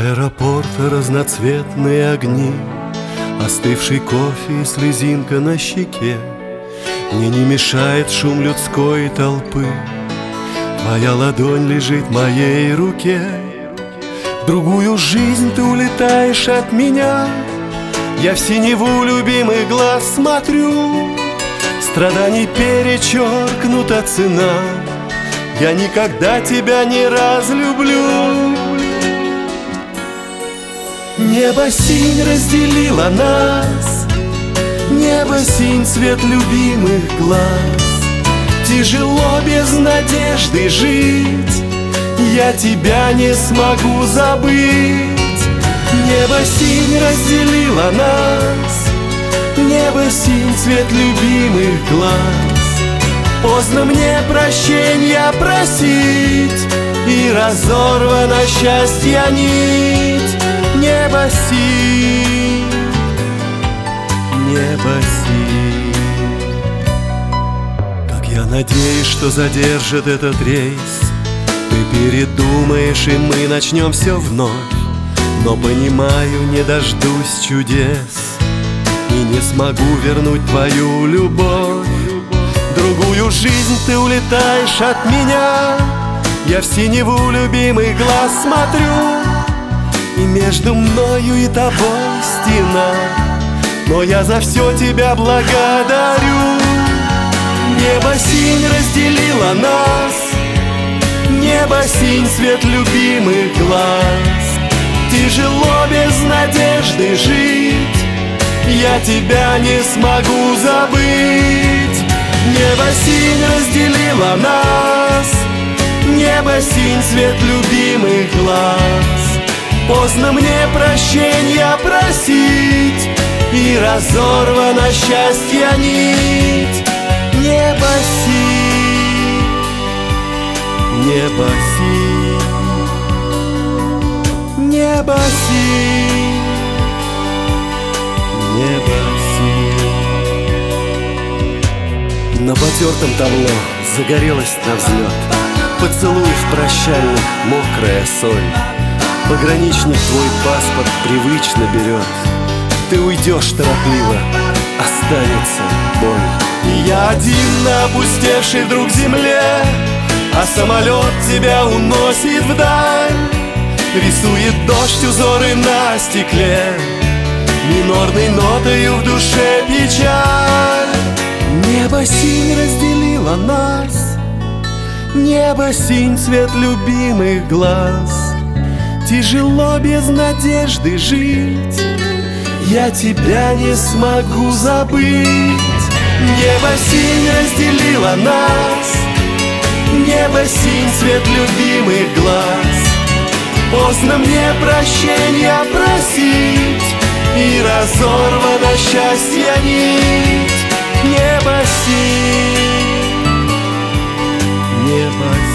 аэропорта разноцветные огни, остывший кофе и слезинка на щеке. Мне не мешает шум людской толпы, твоя ладонь лежит в моей руке. В другую жизнь ты улетаешь от меня, я в синеву любимых глаз смотрю. Страданий перечеркнута цена, я никогда тебя не разлюблю. Небо синь разделило нас, небо синь цвет любимых глаз. Тяжело без надежды жить, я тебя не смогу забыть. Небо синь разделило нас, небо синь цвет любимых глаз. Поздно мне прощенья просить, и разорвана счастья нить. Небо синь, небо синь. Как я надеюсь, что задержит этот рейс. Ты передумаешь, и мы начнем все вновь. Но понимаю, не дождусь чудес и не смогу вернуть твою любовь. В другую жизнь ты улетаешь от меня, я в синеву любимых глаз смотрю. И между мною и тобой стена, но я за все тебя благодарю. Небо синь разделило нас, небо синь цвет любимых глаз. Тяжело без надежды жить, я тебя не смогу забыть. Небо синь разделило нас, небо синь цвет любимых глаз. Поздно мне прощенья просить, и разорвана счастья нить. Небо синь, небо синь, небо синь, небо синь. На потертом табло загорелась навзлет, поцелуев прощальных мокрая соль. Пограничник твой паспорт привычно берет, ты уйдешь торопливо, останется боль. И я один на опустевшей вдруг земле, а самолет тебя уносит вдаль. Рисует дождь узоры на стекле, минорной нотою в душе печаль. Небо синь разделило нас, небо синь цвет любимых глаз. Тяжело без надежды жить, я тебя не смогу забыть. Небо синь разделило нас, небо синь цвет любимых глаз. Поздно мне прощенья просить, и разорвана счастья нить. Небо синь, небо синь.